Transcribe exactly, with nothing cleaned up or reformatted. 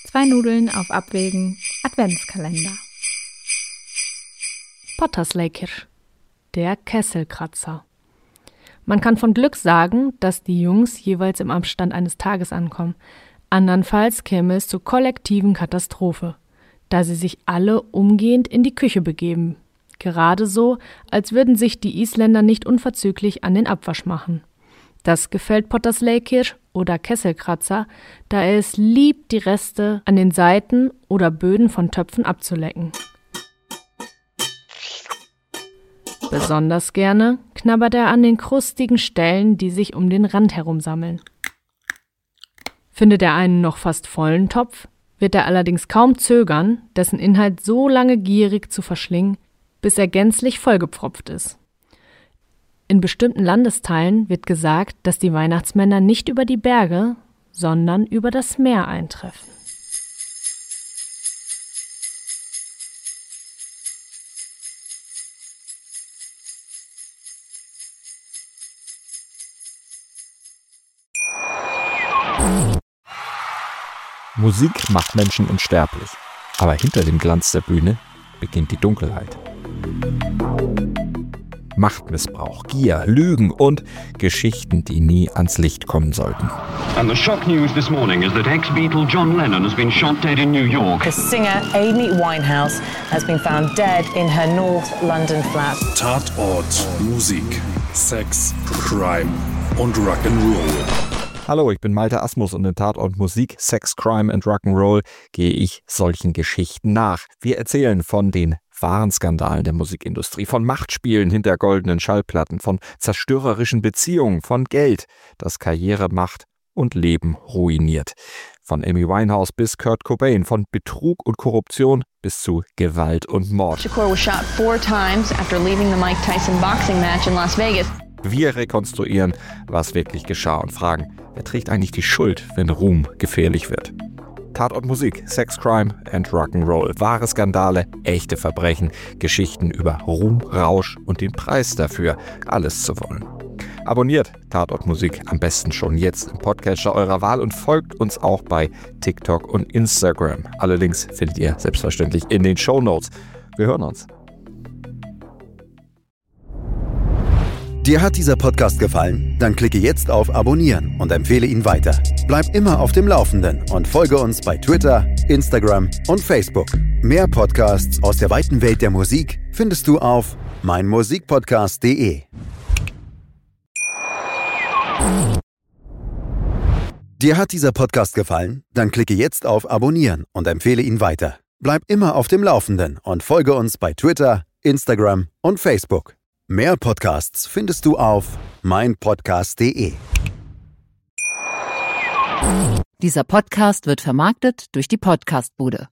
Zwei Nudeln auf Abwägen, Adventskalender. Pottersleikir, der Kesselkratzer. Man kann von Glück sagen, dass die Jungs jeweils im Abstand eines Tages ankommen. Andernfalls käme es zur kollektiven Katastrophe, da sie sich alle umgehend in die Küche begeben. Gerade so, als würden sich die Isländer nicht unverzüglich an den Abwasch machen. Das gefällt Pottersleikir oder Kesselkratzer, da er es liebt, die Reste an den Seiten oder Böden von Töpfen abzulecken. Besonders gerne knabbert er an den krustigen Stellen, die sich um den Rand herum sammeln. Findet er einen noch fast vollen Topf, wird er allerdings kaum zögern, dessen Inhalt so lange gierig zu verschlingen, bis er gänzlich vollgepfropft ist. In bestimmten Landesteilen wird gesagt, dass die Weihnachtsmänner nicht über die Berge, sondern über das Meer eintreffen. Musik macht Menschen unsterblich, aber hinter dem Glanz der Bühne beginnt die Dunkelheit. Machtmissbrauch, Gier, Lügen und Geschichten, die nie ans Licht kommen sollten. And the shock news this morning is that ex-Beatle John Lennon has been shot dead in New York. The singer Amy Winehouse has been found dead in her North London flat. Tatort, Musik, Sex, Crime und Rock'n'Roll. Hallo, ich bin Malte Asmus und in Tatort Musik, Sex, Crime and Rock'n'Roll gehe ich solchen Geschichten nach. Wir erzählen von den wahren Skandalen der Musikindustrie, von Machtspielen hinter goldenen Schallplatten, von zerstörerischen Beziehungen, von Geld, das Karriere, Macht und Leben ruiniert. Von Amy Winehouse bis Kurt Cobain, von Betrug und Korruption bis zu Gewalt und Mord. Shakur was shot four times after leaving the Mike Tyson boxing match in Las Vegas. Wir rekonstruieren, was wirklich geschah und fragen, wer trägt eigentlich die Schuld, wenn Ruhm gefährlich wird? Tatort Musik, Sex, Crime and Rock'n'Roll. Wahre Skandale, echte Verbrechen, Geschichten über Ruhm, Rausch und den Preis dafür, alles zu wollen. Abonniert Tatort Musik am besten schon jetzt im Podcatcher eurer Wahl und folgt uns auch bei TikTok und Instagram. Alle Links findet ihr selbstverständlich in den Shownotes. Wir hören uns. Dir hat dieser Podcast gefallen? Dann klicke jetzt auf Abonnieren und empfehle ihn weiter. Bleib immer auf dem Laufenden und folge uns bei Twitter, Instagram und Facebook. Mehr Podcasts aus der weiten Welt der Musik findest du auf meinmusikpodcast punkt de. Dir hat dieser Podcast gefallen? Dann klicke jetzt auf Abonnieren und empfehle ihn weiter. Bleib immer auf dem Laufenden und folge uns bei Twitter, Instagram und Facebook. Mehr Podcasts findest du auf meinpodcast punkt de. Dieser Podcast wird vermarktet durch die Podcastbude.